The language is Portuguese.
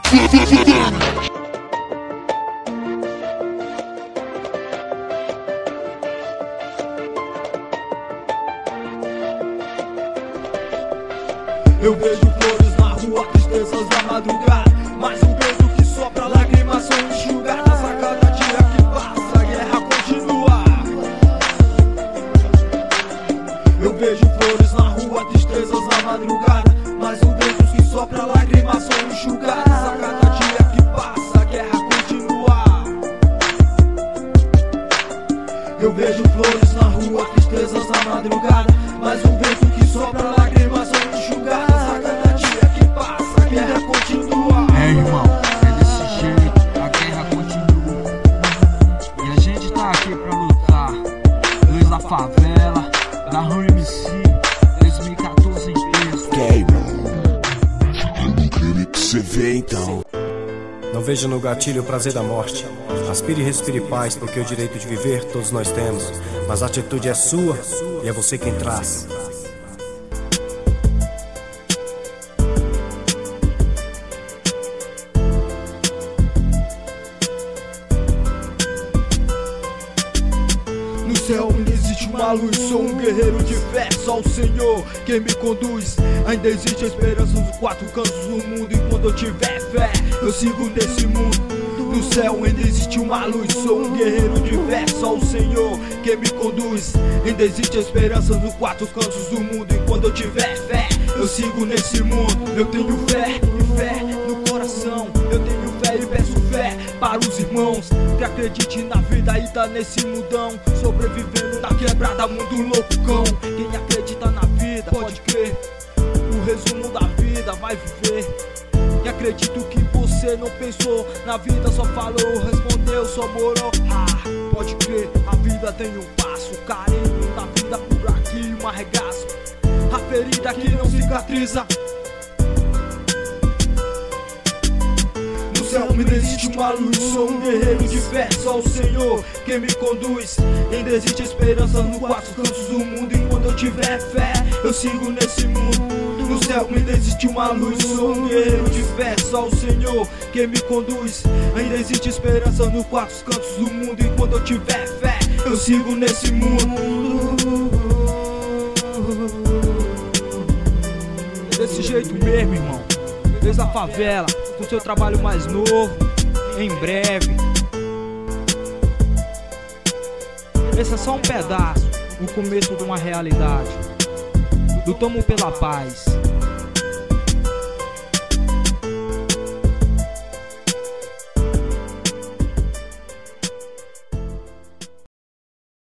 Eu vejo flores na rua, tristezas na madrugada, mas um vento que sopra, lágrimas são enxugadas. A cada dia que passa, a guerra continua. Eu vejo flores na rua, tristezas na madrugada, mas um vento que sopra, lágrimas são enxugadas. A cada dia que passa, a guerra continua. Eu vejo flores na rua, tristezas na madrugada, mas um vento que sopra, lágrimas são enxugadas. A cada dia que passa, a guerra continua. É, irmão, é desse jeito, a guerra continua. E a gente tá aqui pra lutar. Luiz da Favela, da Rua MC, 2014 em peso. Eu não creio que você vê então. Não veja no gatilho o prazer da morte. Aspire e respire paz, porque o direito de viver todos nós temos. Mas a atitude é sua e é você quem traz. No céu ainda existe uma luz, sou um guerreiro de fé, só o Senhor quem me conduz. Ainda existe esperança nos quatro cantos do mundo, e quando eu tiver fé, eu sigo nesse mundo. No céu ainda existe uma luz, sou um guerreiro de fé, só o Senhor quem me conduz. Ainda existe esperança nos quatro cantos do mundo, e quando eu tiver fé, eu sigo nesse mundo. Eu tenho fé e fé no coração, eu tenho fé e peço fé para os irmãos que acredite na vida e tá nesse mundão, sobrevivendo na quebrada, mundo loucão. Quem acredita na vida pode crer, o resumo da vida vai viver. Quem acredita que você não pensou na vida, só falou, respondeu, só morou. Pode crer, a vida tem um passo, carinho na vida por aqui, um arregaço, a ferida que não cicatriza. No céu ainda existe uma luz, sou um guerreiro de fé, só o Senhor quem me conduz. Ainda existe esperança nos quatro cantos do mundo, e quando eu tiver fé, eu sigo nesse mundo. No céu ainda existe uma luz, sou um guerreiro de fé, só o Senhor quem me conduz. Ainda existe esperança nos quatro cantos do mundo, e quando eu tiver fé, eu sigo nesse mundo. Desse jeito mesmo, irmão, desde a favela, com seu trabalho mais novo, em breve. Esse é só um pedaço, o começo de uma realidade. Lutamos pela paz.